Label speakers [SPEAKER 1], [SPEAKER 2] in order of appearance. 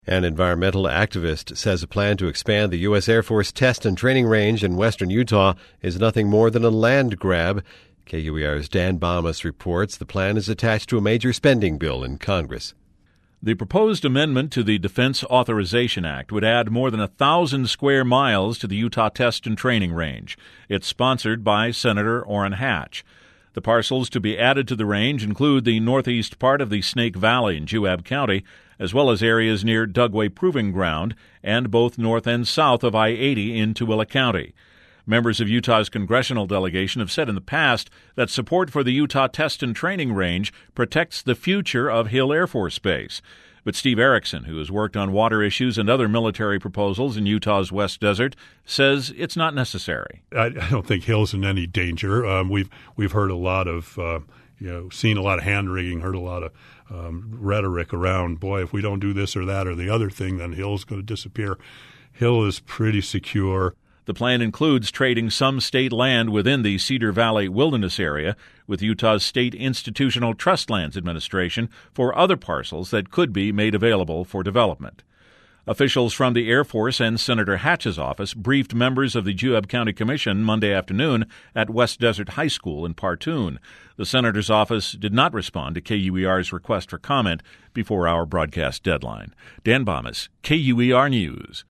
[SPEAKER 1] An environmental activist says a plan to expand the U.S. Air Force test and training range in western Utah is nothing more than a land grab. KUER's Dan Bomas reports the plan is attached to a major spending bill in Congress.
[SPEAKER 2] The proposed amendment to the Defense Authorization Act would add more than 1,000 square miles to the Utah Test and Training Range. It's sponsored by Senator Orrin Hatch. The parcels to be added to the range include the northeast part of the Snake Valley in Juab County, as well as areas near Dugway Proving Ground and both north and south of I-80 in Tooele County. Members of Utah's congressional delegation have said in the past that support for the Utah Test and Training Range protects the future of Hill Air Force Base. But Steve Erickson, who has worked on water issues and other military proposals in Utah's West Desert, says it's not necessary.
[SPEAKER 3] I don't think Hill's in any danger. We've heard a lot of, seen a lot of hand-wringing, heard a lot of rhetoric around, boy, if we don't do this or that or the other thing, then Hill's going to disappear. Hill is pretty secure.
[SPEAKER 2] The plan includes trading some state land within the Cedar Valley Wilderness Area with Utah's State Institutional Trust Lands Administration for other parcels that could be made available for development. Officials from the Air Force and Senator Hatch's office briefed members of the Juab County Commission Monday afternoon at West Desert High School in Partoon. The senator's office did not respond to KUER's request for comment before our broadcast deadline. Dan Bomas, KUER News.